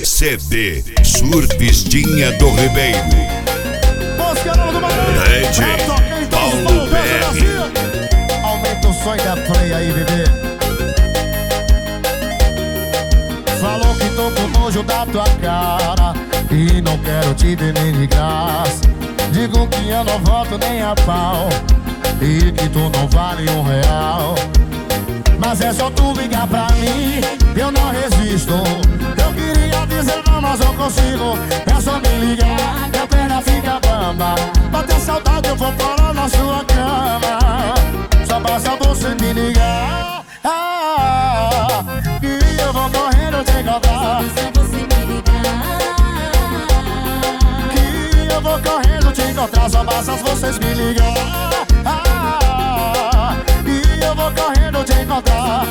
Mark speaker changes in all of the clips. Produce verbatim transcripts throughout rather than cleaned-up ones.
Speaker 1: C D Surfistinha do Ribeiro. D J Paulo B R.
Speaker 2: Aumenta o som da play aí, bebê. Falou que tô com nojo da tua cara e não quero te ver nem de graça. Digo que eu não volto nem a pau e que tu não vale um real. Mas é só tu ligar pra mim, eu não resisto. Eu queria dizer não, mas não consigo. É só me ligar, que a perna fica bamba. Bater saudade eu vou parar na sua cama. Só basta você me ligar, ah, que eu vou correndo te encontrar. Que eu vou correndo te encontrar. Só basta vocês me ligar, ah, e eu vou correndo te encontrar.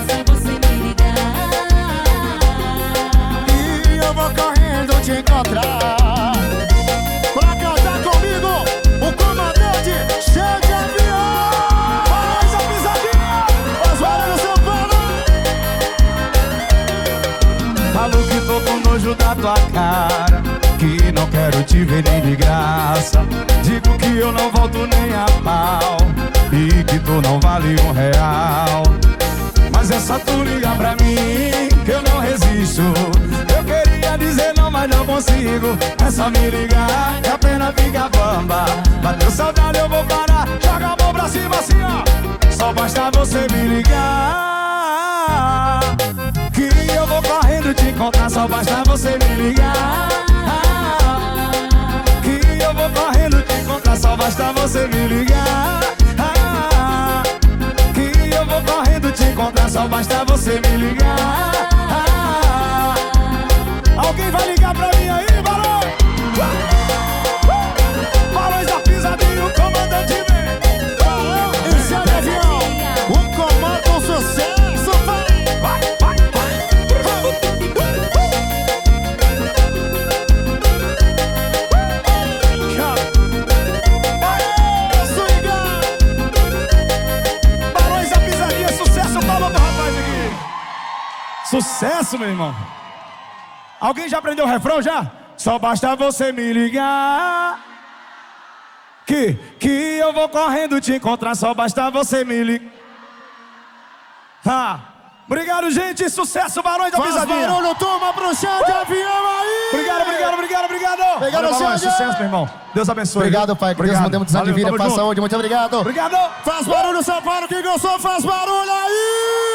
Speaker 2: E eu vou correndo te encontrar. Pra cantar comigo, o comandante chega de avião. Faz a pisadinha, Osvaldo São Paulo.
Speaker 3: Falo que tô com nojo da tua cara, que não quero te ver nem de graça. Digo que eu não volto nem a pau e que tu não vale um real. Mas é só tu ligar pra mim, que eu não resisto. Eu queria dizer não, mas não consigo. É só me ligar, que a pena fica bamba. Bateu saudade, eu vou parar. Joga a mão pra cima assim, ó. Só basta você me ligar, que eu vou correndo te encontrar. Só basta você me ligar, que eu vou correndo te encontrar. Só basta você me ligar, que eu vou correndo te encontrar. Só basta você me ligar. Alguém vai ligar pra mim aí, Barão? Barões da pisadinha, o comandante vem.
Speaker 2: Barão e Zé de Avião, o comando um sucesso, vai, vai, vai, vai. Aê, swingar.
Speaker 3: Barões da pisadinha, sucesso, palma pro rapaz aqui. Sucesso, meu irmão. Alguém já aprendeu o refrão já? Só basta você me ligar, Que, que eu vou correndo te encontrar. Só basta você me ligar. Ah, obrigado, gente. Sucesso, Barões da
Speaker 2: Faz
Speaker 3: Pisadinha.
Speaker 2: barulho, turma, pro chão de avião aí.
Speaker 3: Obrigado, obrigado, obrigado, obrigado.
Speaker 2: Obrigado,
Speaker 3: Valeu, Barões,
Speaker 2: Xande.
Speaker 3: sucesso, meu irmão. Deus abençoe.
Speaker 2: Obrigado, pai. Que Deus
Speaker 3: Obrigado.
Speaker 2: nos dê muitos anos de
Speaker 3: Valeu,
Speaker 2: vida.
Speaker 3: tamo
Speaker 2: Paz,
Speaker 3: junto.
Speaker 2: saúde. Muito obrigado.
Speaker 3: Obrigado.
Speaker 2: Faz barulho, São Paulo. Quem gostou, faz barulho aí.